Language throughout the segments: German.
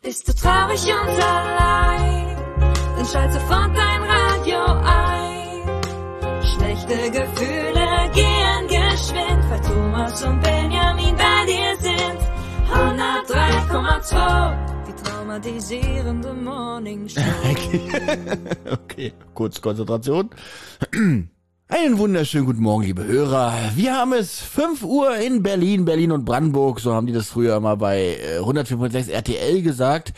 Bist du traurig und allein, dann schalte sofort dein Radio ein. Schlechte Gefühle gehen geschwind, weil Thomas und Benjamin bei dir sind. 103,2, die traumatisierende Morningshow. Okay, kurz Konzentration. Einen wunderschönen guten Morgen, liebe Hörer. Wir haben es 5 Uhr in Berlin und Brandenburg, so haben die das früher immer bei 104.6 RTL gesagt.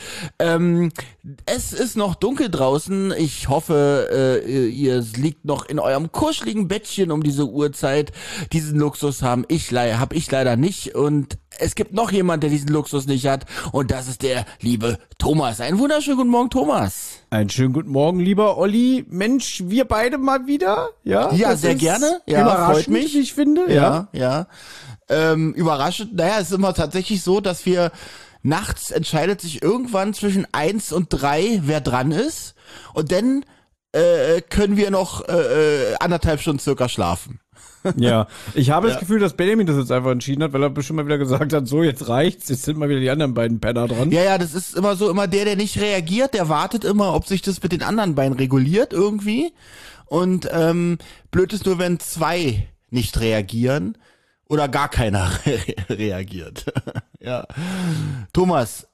Es ist noch dunkel draußen. Ich hoffe, ihr liegt noch in eurem kuscheligen Bettchen um diese Uhrzeit. Diesen Luxus habe ich leider nicht, und es gibt noch jemand, der diesen Luxus nicht hat, und das ist der liebe Thomas. Einen wunderschönen guten Morgen, Thomas. Einen schönen guten Morgen, lieber Olli. Mensch, wir beide mal wieder, ja? Ja, sehr gerne. Ja, überraschend, freut mich. wie ich finde. Ja. Überraschend. Naja, es ist immer tatsächlich so, dass wir nachts entscheidet sich irgendwann zwischen 1 und 3, wer dran ist. Und dann können wir noch 1,5 Stunden circa schlafen. Ja, ich habe das Gefühl, dass Benjamin das jetzt einfach entschieden hat, weil er bestimmt mal wieder gesagt hat, so, jetzt reicht's, jetzt sind mal wieder die anderen beiden Penner dran. Ja, das ist immer so, der nicht reagiert, der wartet immer, ob sich das mit den anderen beiden reguliert irgendwie. Und blöd ist nur, wenn 2 nicht reagieren oder gar keiner reagiert. Ja. Thomas,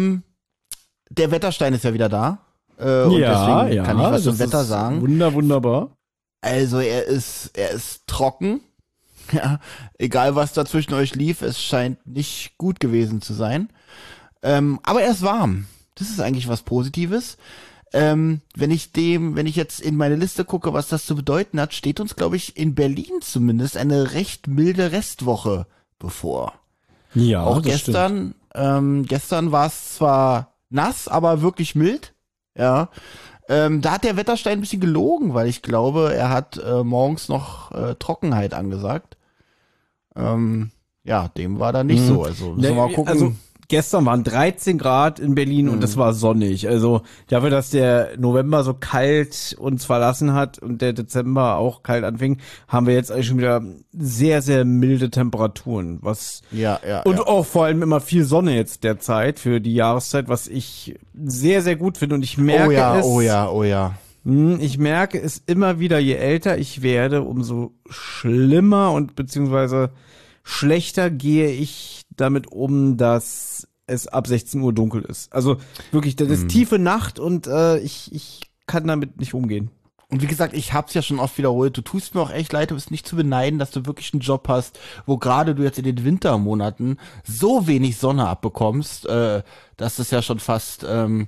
der Wetterstein ist ja wieder da. Und deswegen kann ich was zum Wetter sagen. Wunderbar. Also er ist trocken. Ja, egal was da zwischen euch lief, es scheint nicht gut gewesen zu sein. Aber er ist warm. Das ist eigentlich was Positives. Wenn ich jetzt in meine Liste gucke, was das zu bedeuten hat, steht uns, glaube ich, in Berlin zumindest eine recht milde Restwoche bevor. Ja, auch gestern war es zwar nass, aber wirklich mild. Ja. Da hat der Wetterstein ein bisschen gelogen, weil ich glaube, er hat morgens noch Trockenheit angesagt. Dem war da nicht so. Also müssen wir mal gucken. Also gestern waren 13 Grad in Berlin und es war sonnig. Also dafür, dass der November so kalt uns verlassen hat und der Dezember auch kalt anfing, haben wir jetzt eigentlich schon wieder sehr, sehr milde Temperaturen. Und auch vor allem immer viel Sonne jetzt derzeit für die Jahreszeit, was ich sehr, sehr gut finde. Und ich merke ich merke es immer wieder, je älter ich werde, umso schlimmer und beziehungsweise schlechter gehe ich damit um, dass es ab 16 Uhr dunkel ist. Also wirklich, das ist tiefe Nacht und ich kann damit nicht umgehen. Und wie gesagt, ich hab's ja schon oft wiederholt, du tust mir auch echt leid, du bist nicht zu beneiden, dass du wirklich einen Job hast, wo gerade du jetzt in den Wintermonaten so wenig Sonne abbekommst, dass das ja schon fast an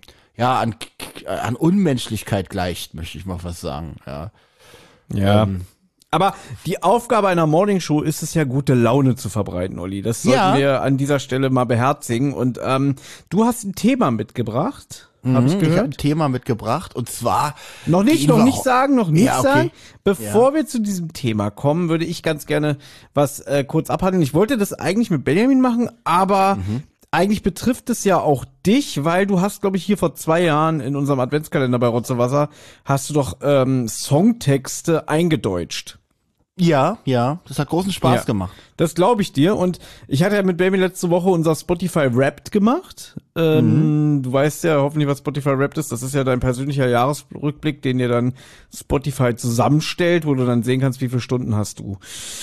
Unmenschlichkeit gleicht, möchte ich mal fast sagen. Ja. Aber die Aufgabe einer Morningshow ist es ja, gute Laune zu verbreiten, Olli. Das sollten wir an dieser Stelle mal beherzigen. Und du hast ein Thema mitgebracht, habe ich gehört. Ich habe ein Thema mitgebracht, und zwar... Noch nicht sagen. Bevor wir zu diesem Thema kommen, würde ich ganz gerne was kurz abhandeln. Ich wollte das eigentlich mit Benjamin machen, aber... Eigentlich betrifft es ja auch dich, weil du hast, glaube ich, hier vor 2 Jahren in unserem Adventskalender bei Rotzewasser hast du doch Songtexte eingedeutscht. Ja, das hat großen Spaß gemacht. Das glaube ich dir. Und ich hatte ja mit Baby letzte Woche unser Spotify Wrapped gemacht. Du weißt ja hoffentlich, was Spotify Wrapped ist. Das ist ja dein persönlicher Jahresrückblick, den dir dann Spotify zusammenstellt, wo du dann sehen kannst, wie viele Stunden hast du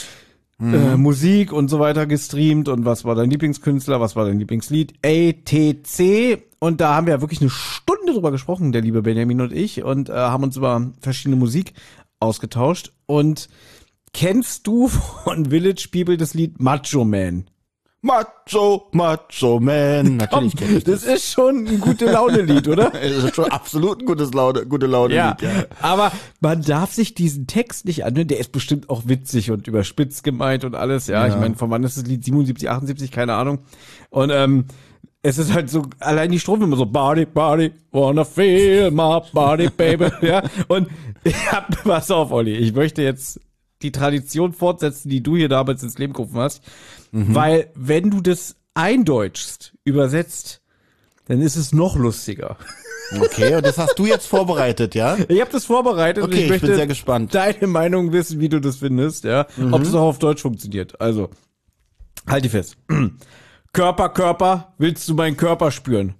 Musik und so weiter gestreamt und was war dein Lieblingskünstler, was war dein Lieblingslied, etc. Und da haben wir ja wirklich eine Stunde drüber gesprochen, der liebe Benjamin und ich, und haben uns über verschiedene Musik ausgetauscht. Und kennst du von Village People das Lied Macho Man? Macho Man. Natürlich kenn ich das. Das ist schon ein Gute-Laune-Lied, oder? Das ist schon absolut ein Gute-Laune-Lied, ja. Aber man darf sich diesen Text nicht anhören. Der ist bestimmt auch witzig und überspitzt gemeint und alles. Ja. Ich meine, von wann ist das Lied? 77, 78, keine Ahnung. Und es ist halt so, allein die Strophe immer so, Body, wanna feel my body, baby. Ja. Und pass auf, Olli, ich möchte jetzt die Tradition fortsetzen, die du hier damals ins Leben gerufen hast. Weil, wenn du das eindeutschst, übersetzt, dann ist es noch lustiger. Okay, und das hast du jetzt vorbereitet, ja? Ich habe das vorbereitet. Okay, und ich bin sehr gespannt. Deine Meinung wissen, wie du das findest, ja? Ob es auch auf Deutsch funktioniert. Also, halt die fest. Körper, willst du meinen Körper spüren?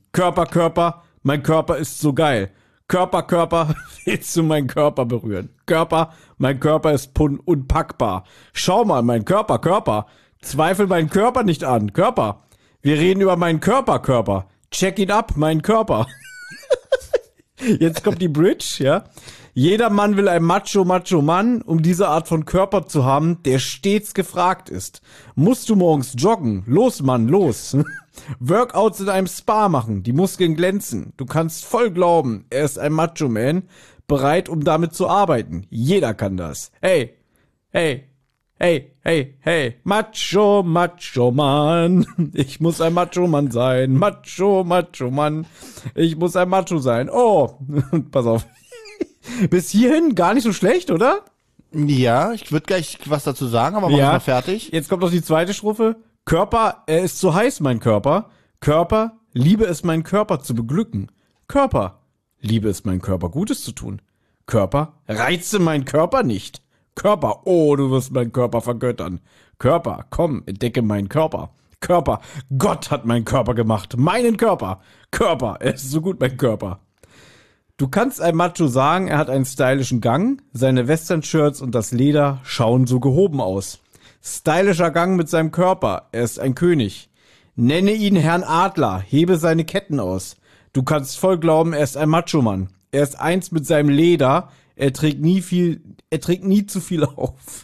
Körper, Körper, mein Körper ist so geil. Körper, Körper, willst du meinen Körper berühren? Körper, mein Körper ist unpackbar. Schau mal, mein Körper, Körper. Zweifel meinen Körper nicht an. Körper. Wir reden über meinen Körper, Körper. Check it up, mein Körper. Jetzt kommt die Bridge, ja. Jeder Mann will ein Macho-Mann, um diese Art von Körper zu haben, der stets gefragt ist. Musst du morgens joggen? Los, Mann, los. Workouts in einem Spa machen, die Muskeln glänzen. Du kannst voll glauben, er ist ein Macho-Man, bereit, um damit zu arbeiten. Jeder kann das. Hey, hey, hey, hey, hey, Macho-Mann. Ich muss ein Macho-Mann sein. Macho-Mann. Ich muss ein Macho sein. Oh, pass auf. Bis hierhin gar nicht so schlecht, oder? Ja, ich würde gleich was dazu sagen, aber mach mal fertig. Jetzt kommt noch die zweite Strophe. Körper, er ist so heiß, mein Körper. Körper, liebe es, meinen Körper zu beglücken. Körper, liebe es, meinen Körper Gutes zu tun. Körper, reize meinen Körper nicht. Körper, oh, du wirst meinen Körper vergöttern. Körper, komm, entdecke meinen Körper. Körper, Gott hat meinen Körper gemacht. Meinen Körper. Körper, er ist so gut, mein Körper. Du kannst einem Macho sagen, er hat einen stylischen Gang, seine Western-Shirts und das Leder schauen so gehoben aus. Stylischer Gang mit seinem Körper, er ist ein König. Nenne ihn Herrn Adler, hebe seine Ketten aus. Du kannst voll glauben, er ist ein Macho-Mann. Er ist eins mit seinem Leder, er trägt nie zu viel auf.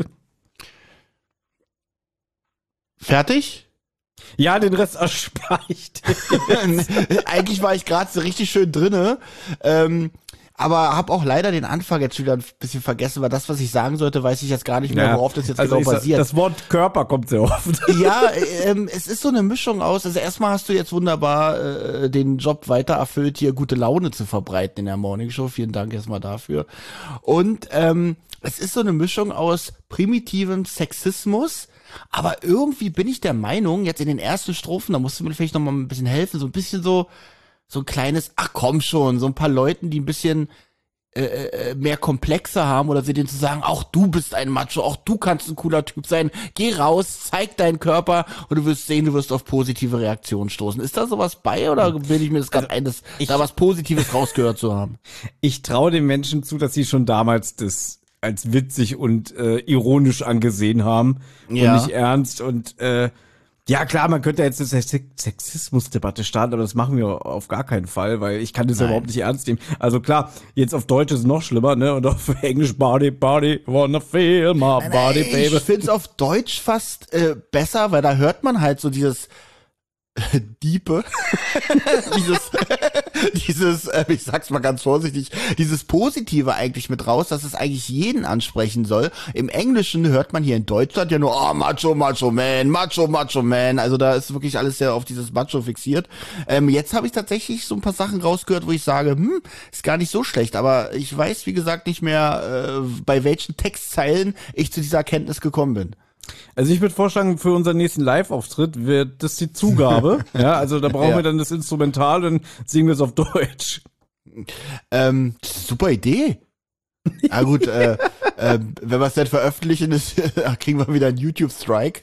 Fertig? Ja, den Rest erspare ich dir. Eigentlich war ich gerade so richtig schön drinne, aber habe auch leider den Anfang jetzt wieder ein bisschen vergessen, weil das, was ich sagen sollte, weiß ich jetzt gar nicht mehr, worauf das jetzt genau basiert. Das Wort Körper kommt sehr oft. Ja, es ist so eine Mischung aus, also erstmal hast du jetzt wunderbar den Job weiter erfüllt, hier gute Laune zu verbreiten in der Morning Show. Vielen Dank erstmal dafür. Und es ist so eine Mischung aus primitivem Sexismus, aber irgendwie bin ich der Meinung, jetzt in den ersten Strophen, da musst du mir vielleicht noch mal ein bisschen helfen, so ein bisschen so ein kleines, ach komm schon, so ein paar Leuten, die ein bisschen mehr Komplexe haben oder sie denen zu sagen, auch du bist ein Macho, auch du kannst ein cooler Typ sein, geh raus, zeig deinen Körper und du wirst sehen, du wirst auf positive Reaktionen stoßen. Ist da sowas bei oder bilde ich mir das gerade ein, da was Positives rausgehört zu haben? Ich traue den Menschen zu, dass sie schon damals das als witzig und ironisch angesehen haben und nicht ernst und ja klar, man könnte jetzt eine Sexismusdebatte starten, aber das machen wir auf gar keinen Fall, weil ich kann das ja überhaupt nicht ernst nehmen. Also klar, jetzt auf Deutsch ist es noch schlimmer, ne? Und auf Englisch Body, wanna feel my body, baby. Ich find's auf Deutsch fast besser, weil da hört man halt so dieses Diepe, dieses, ich sag's mal ganz vorsichtig, dieses Positive eigentlich mit raus, dass es eigentlich jeden ansprechen soll. Im Englischen hört man hier in Deutschland ja nur, oh, Macho, Macho Man, Macho, Macho Man. Also da ist wirklich alles sehr auf dieses Macho fixiert. Jetzt habe ich tatsächlich so ein paar Sachen rausgehört, wo ich sage, ist gar nicht so schlecht, aber ich weiß, wie gesagt, nicht mehr, bei welchen Textzeilen ich zu dieser Erkenntnis gekommen bin. Also ich würde vorschlagen, für unseren nächsten Live-Auftritt wird das die Zugabe. Ja, also da brauchen wir dann das Instrumental und dann singen wir es auf Deutsch. Super Idee. Ah gut, wenn wir es dann veröffentlichen, kriegen wir wieder einen YouTube-Strike.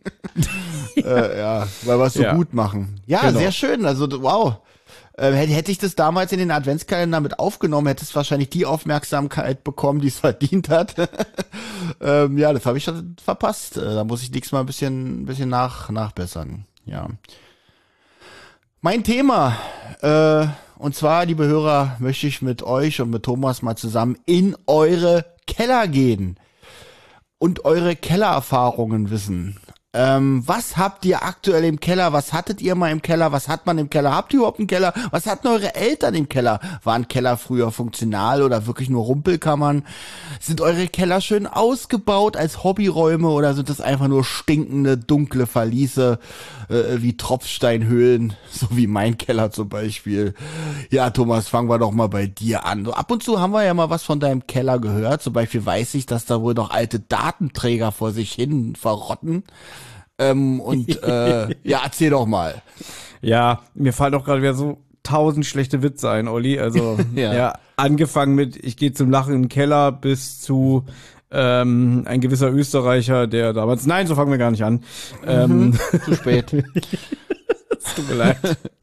Ja, weil wir es so gut machen. Ja, genau. Sehr schön. Also wow. Hätte ich das damals in den Adventskalender mit aufgenommen, hätte es wahrscheinlich die Aufmerksamkeit bekommen, die es verdient hat. Ja, das habe ich schon verpasst. Da muss ich nächstes Mal ein bisschen nachbessern. Ja. Mein Thema, und zwar, liebe Hörer, möchte ich mit euch und mit Thomas mal zusammen in eure Keller gehen und eure Kellererfahrungen wissen. Was habt ihr aktuell im Keller? Was hattet ihr mal im Keller? Was hat man im Keller? Habt ihr überhaupt einen Keller? Was hatten eure Eltern im Keller? Waren Keller früher funktional oder wirklich nur Rumpelkammern? Sind eure Keller schön ausgebaut als Hobbyräume oder sind das einfach nur stinkende, dunkle Verliese wie Tropfsteinhöhlen, so wie mein Keller zum Beispiel? Ja, Thomas, fangen wir doch mal bei dir an. So, ab und zu haben wir ja mal was von deinem Keller gehört. Zum Beispiel weiß ich, dass da wohl noch alte Datenträger vor sich hin verrotten. Ja, erzähl doch mal. Ja, mir fallen doch gerade wieder so 1000 schlechte Witze ein, Olli. Also, ja, angefangen mit, ich gehe zum Lachen in den Keller bis zu ein gewisser Österreicher, der damals, nein, so fangen wir gar nicht an. Zu spät. Es tut mir leid.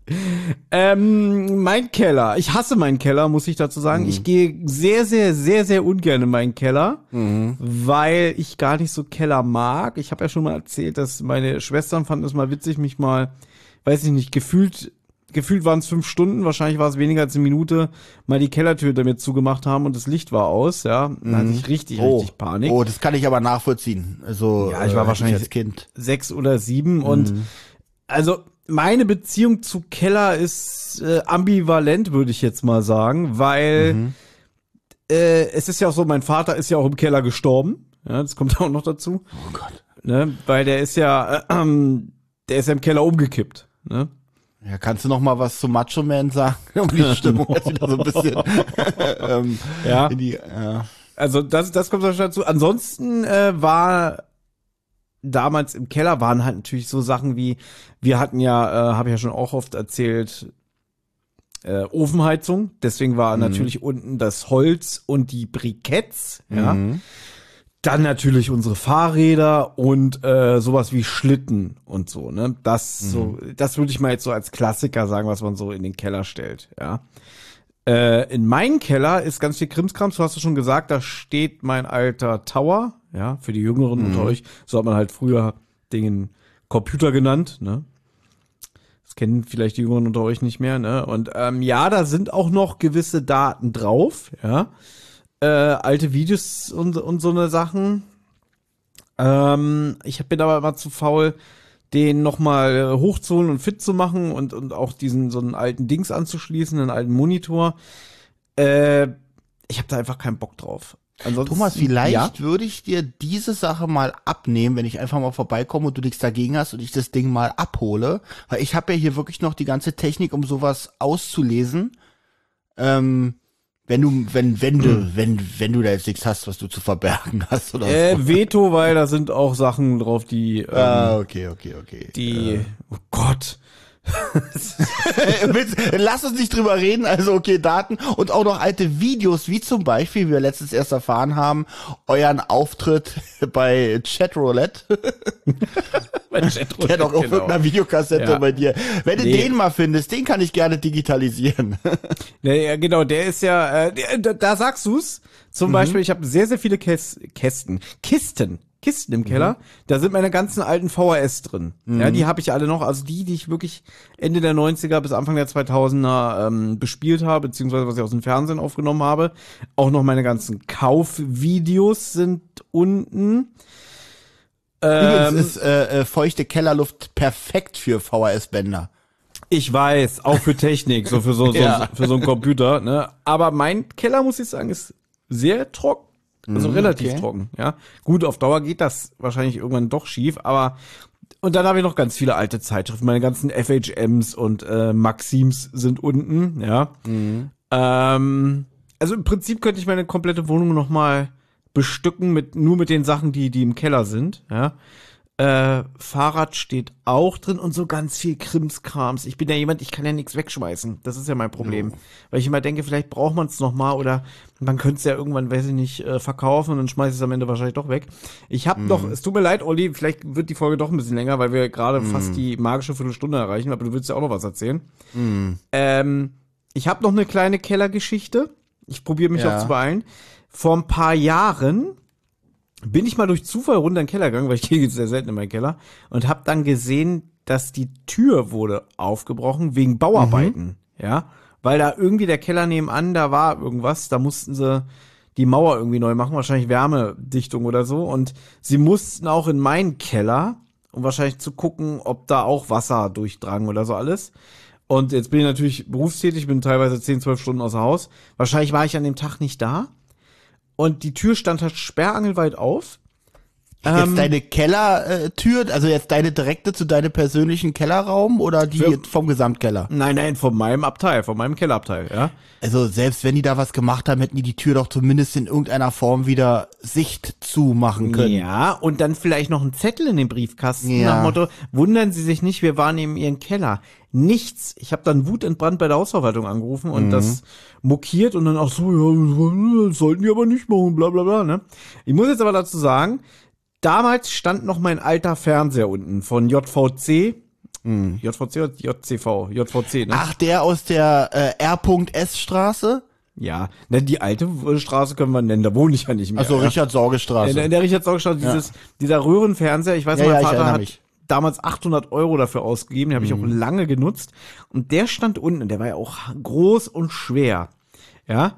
Mein Keller. Ich hasse meinen Keller, muss ich dazu sagen. Ich gehe sehr, sehr, sehr, sehr ungern in meinen Keller, weil ich gar nicht so Keller mag. Ich habe ja schon mal erzählt, dass meine Schwestern fanden es mal witzig, mich mal, weiß ich nicht, gefühlt waren es 5 Stunden, wahrscheinlich war es weniger als 1 Minute, mal die Kellertür damit zugemacht haben und das Licht war aus, ja. Da hatte ich richtig Panik. Oh, das kann ich aber nachvollziehen. Also, ja, ich war wahrscheinlich als Kind 6 oder 7 und also meine Beziehung zu Keller ist ambivalent, würde ich jetzt mal sagen, weil es ist ja auch so, mein Vater ist ja auch im Keller gestorben, ja, das kommt auch noch dazu. Oh Gott. Ne, weil der ist ja im Keller umgekippt, ne? Ja, kannst du noch mal was zu Macho Man sagen, um die Stimmung jetzt wieder so ein bisschen Ja. in die, Also das kommt wahrscheinlich dazu. Ansonsten war damals im Keller waren halt natürlich so Sachen wie, wir hatten ja, habe ich ja schon auch oft erzählt, Ofenheizung. Deswegen war natürlich unten das Holz und die Briketts, ja. Dann natürlich unsere Fahrräder und sowas wie Schlitten und so, ne? Das würde ich mal jetzt so als Klassiker sagen, was man so in den Keller stellt, ja. In meinem Keller ist ganz viel Krimskrams, du hast es schon gesagt, da steht mein alter Tower, ja, für die Jüngeren unter euch, so hat man halt früher den Computer genannt, ne? Das kennen vielleicht die Jüngeren unter euch nicht mehr, ne? Und ja, da sind auch noch gewisse Daten drauf, ja. Alte Videos und so eine Sachen. Ich bin aber immer zu faul, den nochmal hochzuholen und fit zu machen und auch so einen alten Dings anzuschließen, einen alten Monitor. Ich habe da einfach keinen Bock drauf. Ansonsten, Thomas, vielleicht würde ich dir diese Sache mal abnehmen, wenn ich einfach mal vorbeikomme und du nichts dagegen hast und ich das Ding mal abhole, weil ich habe ja hier wirklich noch die ganze Technik, um sowas auszulesen. Wenn du da jetzt nichts hast, was du zu verbergen hast oder so. Veto, weil da sind auch Sachen drauf, die Okay. oh Gott. Lass uns nicht drüber reden, also okay, Daten und auch noch alte Videos, wie zum Beispiel, wie wir letztens erst erfahren haben, euren Auftritt bei Chatroulette. Der doch auf irgendeiner Videokassette bei dir. Wenn du den mal findest, den kann ich gerne digitalisieren. Ja, genau, der ist ja, da sagst du's. Zum Beispiel, ich habe sehr, sehr viele Kisten im Keller. Da sind meine ganzen alten VHS drin. Ja, die habe ich alle noch. Also die ich wirklich Ende der 90er bis Anfang der 2000er bespielt habe, beziehungsweise was ich aus dem Fernsehen aufgenommen habe. Auch noch meine ganzen Kaufvideos sind unten. Übrigens ist feuchte Kellerluft perfekt für VHS-Bänder. Ich weiß, auch für Technik, so für so einen Computer. Ne? Aber mein Keller, muss ich sagen, ist sehr trocken. Also relativ trocken, ja. Gut, auf Dauer geht das wahrscheinlich irgendwann doch schief, aber und dann habe ich noch ganz viele alte Zeitschriften, meine ganzen FHMs und Maxims sind unten, ja. Also im Prinzip könnte ich meine komplette Wohnung nochmal bestücken nur mit den Sachen, die im Keller sind, ja. Fahrrad steht auch drin und so ganz viel Krimskrams. Ich bin ja jemand, ich kann ja nichts wegschmeißen. Das ist ja mein Problem. Weil ich immer denke, vielleicht braucht man es nochmal oder man könnte es ja irgendwann, weiß ich nicht, verkaufen und dann schmeiße ich es am Ende wahrscheinlich doch weg. Ich habe noch, es tut mir leid, Olli, vielleicht wird die Folge doch ein bisschen länger, weil wir gerade fast die magische Viertelstunde erreichen, aber du willst ja auch noch was erzählen. Ich habe noch eine kleine Kellergeschichte. Ich probiere mich auch zu beeilen. Vor ein paar Jahren bin ich mal durch Zufall runter in den Keller gegangen, weil ich gehe jetzt sehr selten in meinen Keller und habe dann gesehen, dass die Tür wurde aufgebrochen wegen Bauarbeiten, ja, weil da irgendwie der Keller nebenan, da war irgendwas, da mussten sie die Mauer irgendwie neu machen, wahrscheinlich Wärmedichtung oder so und sie mussten auch in meinen Keller, um wahrscheinlich zu gucken, ob da auch Wasser durchdrang oder so alles. Und jetzt bin ich natürlich berufstätig, bin teilweise 10, 12 Stunden außer Haus. Wahrscheinlich war ich an dem Tag nicht da. Und die Tür stand halt sperrangelweit auf. Jetzt deine Kellertür, also jetzt deine direkte zu deinem persönlichen Kellerraum oder die vom Gesamtkeller? Nein, von meinem Kellerabteil, ja. Also selbst wenn die da was gemacht haben, hätten die Tür doch zumindest in irgendeiner Form wieder Sicht zumachen können. Ja, und dann vielleicht noch einen Zettel in den Briefkasten nach dem Motto, wundern Sie sich nicht, wir waren in Ihrem Keller. Nichts. Ich habe dann wutentbrannt bei der Hausverwaltung angerufen und das mokiert und dann auch so, ja, das sollten die aber nicht machen, bla bla bla, ne. Ich muss jetzt aber dazu sagen, damals stand noch mein alter Fernseher unten von JVC, JVC oder JCV? JVC, ne? Ach, der aus der R.S. Straße? Ja, ne, die alte Straße können wir nennen, da wohne ich ja nicht mehr. Also ja. Richard-Sorge-Straße. In der Richard-Sorge-Straße, dieser Röhrenfernseher, ich weiß, Ja, mein ja, ich Vater erinnere hat mich. damals 800 € dafür ausgegeben, den habe ich auch lange genutzt. Und der stand unten, der war ja auch groß und schwer. Ja,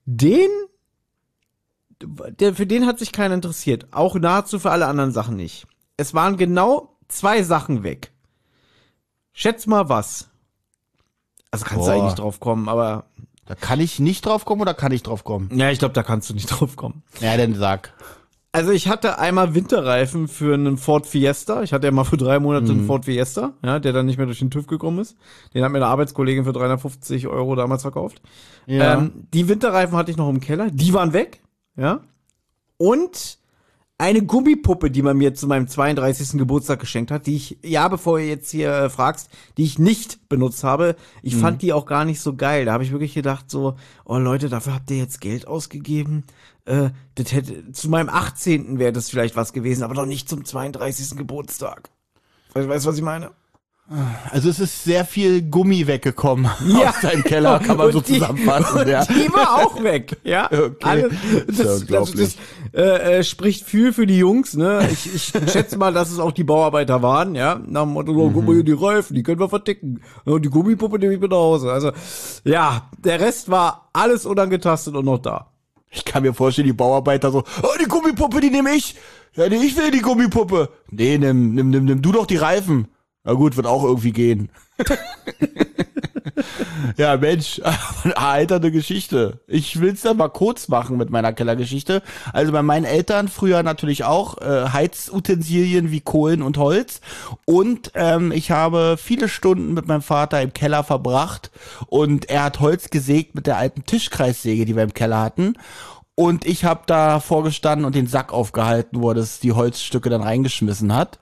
für den hat sich keiner interessiert. Auch nahezu für alle anderen Sachen nicht. Es waren genau 2 Sachen weg. Schätz mal was. Also kannst du eigentlich drauf kommen, aber... Da kann ich nicht drauf kommen oder kann ich drauf kommen? Ja, ich glaube, da kannst du nicht drauf kommen. Ja, dann sag. Also ich hatte einmal Winterreifen für einen Ford Fiesta. Ich hatte ja mal für 3 Monate einen Ford Fiesta, ja, der dann nicht mehr durch den TÜV gekommen ist. Den hat mir eine Arbeitskollegin für 350 € damals verkauft. Ja. Die Winterreifen hatte ich noch im Keller. Die waren weg, ja. Und eine Gummipuppe, die man mir zu meinem 32. Geburtstag geschenkt hat, die ich, ja, bevor ihr jetzt hier fragst, die ich nicht benutzt habe. Ich fand die auch gar nicht so geil. Da habe ich wirklich gedacht so, oh Leute, dafür habt ihr jetzt Geld ausgegeben. Das hätte, zu meinem 18. wäre das vielleicht was gewesen, aber doch nicht zum 32. Geburtstag. Weißt du, was ich meine? Also es ist sehr viel Gummi weggekommen Ja. aus deinem Keller, kann man Und so die- zusammenfassen. Und Ja. die war auch weg, ja. Okay. Alles, Ist ja unglaublich. das spricht viel für die Jungs, ne? Ich schätze mal, dass es auch die Bauarbeiter waren, ja. Nach dem Motto, guck mal hier die Reifen, die können wir verticken. Und die Gummipuppe nehme ich mit nach Hause. Also, ja, der Rest war alles unangetastet und noch da. Ich kann mir vorstellen, die Bauarbeiter so, oh, die Gummipuppe, die nehme ich. Ja, nee, ich will die Gummipuppe. Nee, nimm du doch die Reifen. Na gut, wird auch irgendwie gehen. Ja, Mensch, eine alternde Geschichte. Ich will's dann mal kurz machen mit meiner Kellergeschichte. Also bei meinen Eltern früher natürlich auch Heizutensilien wie Kohlen und Holz. Und ich habe viele Stunden mit meinem Vater im Keller verbracht. Und er hat Holz gesägt mit der alten Tischkreissäge, die wir im Keller hatten. Und ich habe da vorgestanden und den Sack aufgehalten, wo er die Holzstücke dann reingeschmissen hat.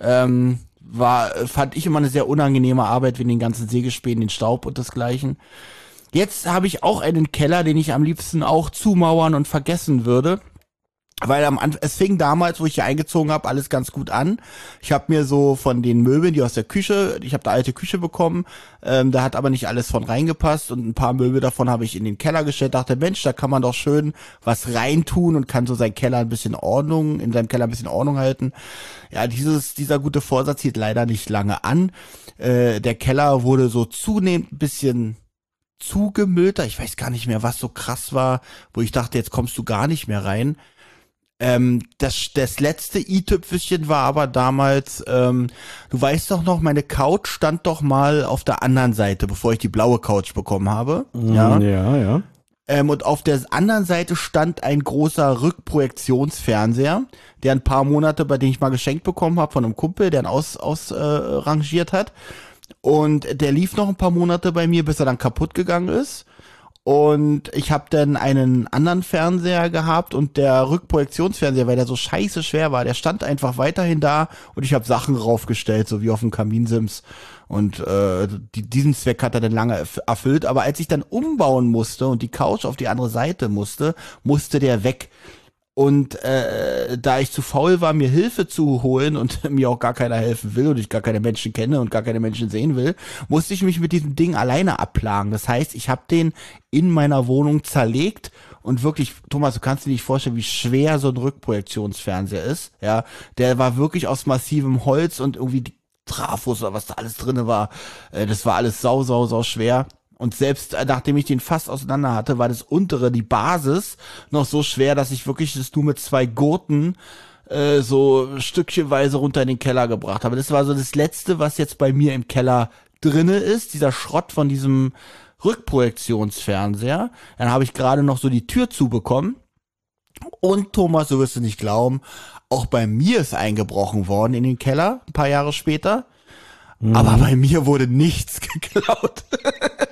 Fand ich immer eine sehr unangenehme Arbeit wegen den ganzen Sägespänen, den Staub und desgleichen. Jetzt habe ich auch einen Keller, den ich am liebsten auch zumauern und vergessen würde. Weil es fing damals, wo ich hier eingezogen habe, alles ganz gut an. Ich habe mir so von den Möbeln, die aus der Küche, ich habe da alte Küche bekommen, da hat aber nicht alles von reingepasst und ein paar Möbel davon habe ich in den Keller gestellt, dachte, Mensch, da kann man doch schön was reintun und kann so seinen Keller in seinem Keller ein bisschen Ordnung halten. Ja, dieser gute Vorsatz hielt leider nicht lange an. Der Keller wurde so zunehmend ein bisschen zugemüllter. Ich weiß gar nicht mehr, was so krass war, wo ich dachte, jetzt kommst du gar nicht mehr rein. Das letzte i-Tüpfelchen war aber damals, du weißt doch noch, meine Couch stand doch mal auf der anderen Seite, bevor ich die blaue Couch bekommen habe. Ja. Ja. Und auf der anderen Seite stand ein großer Rückprojektionsfernseher, der ein paar Monate, bei dem ich mal geschenkt bekommen habe von einem Kumpel, der ihn ausrangiert hat. Und der lief noch ein paar Monate bei mir, bis er dann kaputt gegangen ist. Und ich habe dann einen anderen Fernseher gehabt und der Rückprojektionsfernseher, weil der so scheiße schwer war, der stand einfach weiterhin da und ich habe Sachen raufgestellt, so wie auf dem Kaminsims. Und diesen Zweck hat er dann lange erfüllt. Aber als ich dann umbauen musste und die Couch auf die andere Seite musste der weg. Und da ich zu faul war, mir Hilfe zu holen und mir auch gar keiner helfen will und ich gar keine Menschen kenne und gar keine Menschen sehen will, musste ich mich mit diesem Ding alleine abplagen. Das heißt, ich habe den in meiner Wohnung zerlegt und wirklich, Thomas, du kannst dir nicht vorstellen, wie schwer so ein Rückprojektionsfernseher ist. Ja, der war wirklich aus massivem Holz und irgendwie die Trafos oder was da alles drinne war. Das war alles sau schwer. Und selbst nachdem ich den fast auseinander hatte, war das untere, die Basis, noch so schwer, dass ich wirklich das nur mit 2 Gurten so stückchenweise runter in den Keller gebracht habe. Das war so das Letzte, was jetzt bei mir im Keller drinne ist, dieser Schrott von diesem Rückprojektionsfernseher. Dann habe ich gerade noch so die Tür zubekommen. Und Thomas, du wirst es nicht glauben, auch bei mir ist eingebrochen worden in den Keller, ein paar Jahre später. Aber bei mir wurde nichts geklaut. Wirklich,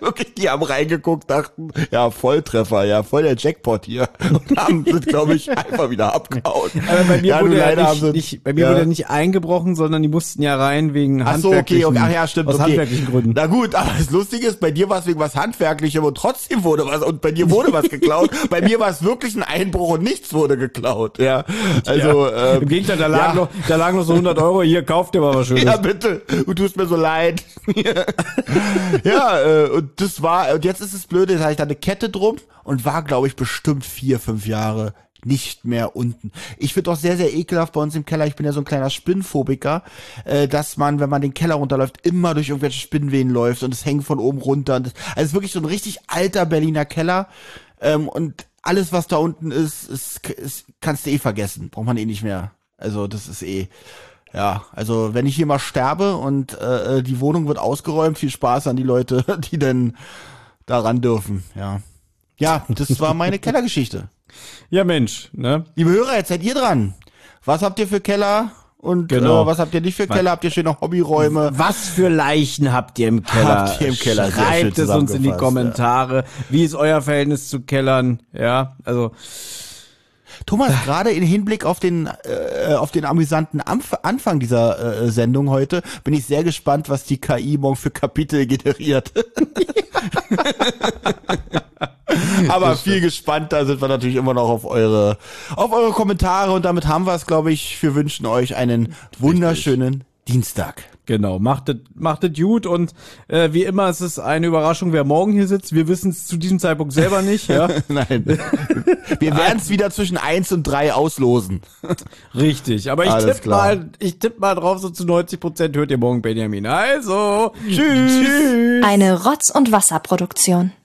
Die haben reingeguckt, dachten, ja, Volltreffer, ja, voll der Jackpot hier. Und sind, glaube ich, einfach wieder abgehauen. Aber bei mir wurde ja wurde nicht eingebrochen, sondern die mussten ja rein wegen handwerklichen, ach ja, stimmt, aus handwerklichen Gründen. Na gut, aber das Lustige ist, bei dir war es wegen was Handwerklichem und trotzdem wurde was, und bei dir wurde was geklaut. Bei mir war es wirklich ein Einbruch und nichts wurde geklaut, ja. Also, im Gegenteil, da lagen noch so 100 Euro, hier, kauft dir mal was Schönes. Ja, bitte, du tust mir so leid. Ja, und jetzt ist es blöd, jetzt hatte ich da eine Kette drum und war, glaube ich, bestimmt 4-5 Jahre nicht mehr unten. Ich finde auch sehr, sehr ekelhaft bei uns im Keller, ich bin ja so ein kleiner Spinnenphobiker, dass man, wenn man den Keller runterläuft, immer durch irgendwelche Spinnenweben läuft und es hängt von oben runter. Also es ist wirklich so ein richtig alter Berliner Keller, und alles, was da unten ist kannst du eh vergessen, braucht man eh nicht mehr. Also das ist ja, also wenn ich hier mal sterbe und die Wohnung wird ausgeräumt, viel Spaß an die Leute, die denn da ran dürfen, ja. Ja, das war meine Kellergeschichte. Ja, Mensch, ne? Liebe Hörer, jetzt seid ihr dran. Was habt ihr für Keller und Genau. Was habt ihr nicht für Keller? Habt ihr schöne Hobbyräume? Was für Leichen habt ihr im Keller? Habt ihr im Keller? Sehr schön Schreibt es uns in die zusammengefasst, Kommentare. Wie ist euer Verhältnis zu Kellern? Ja, also Thomas, gerade in Hinblick auf den amüsanten Anfang dieser Sendung heute, bin ich sehr gespannt, was die KI morgen für Kapitel generiert. Aber viel gespannter sind wir natürlich immer noch auf eure Kommentare, und damit haben wir es, glaube ich. Wir wünschen euch einen wunderschönen Dienstag. genau, macht es gut und wie immer, es ist eine Überraschung, wer morgen hier sitzt. Wir wissen es zu diesem Zeitpunkt selber nicht, ja. Nein. Wir werden es wieder zwischen 1 und 3 auslosen. Richtig, aber ich tippe mal drauf, so zu 90% hört ihr morgen Benjamin. Also, tschüss. Eine Rotz- und Wasserproduktion.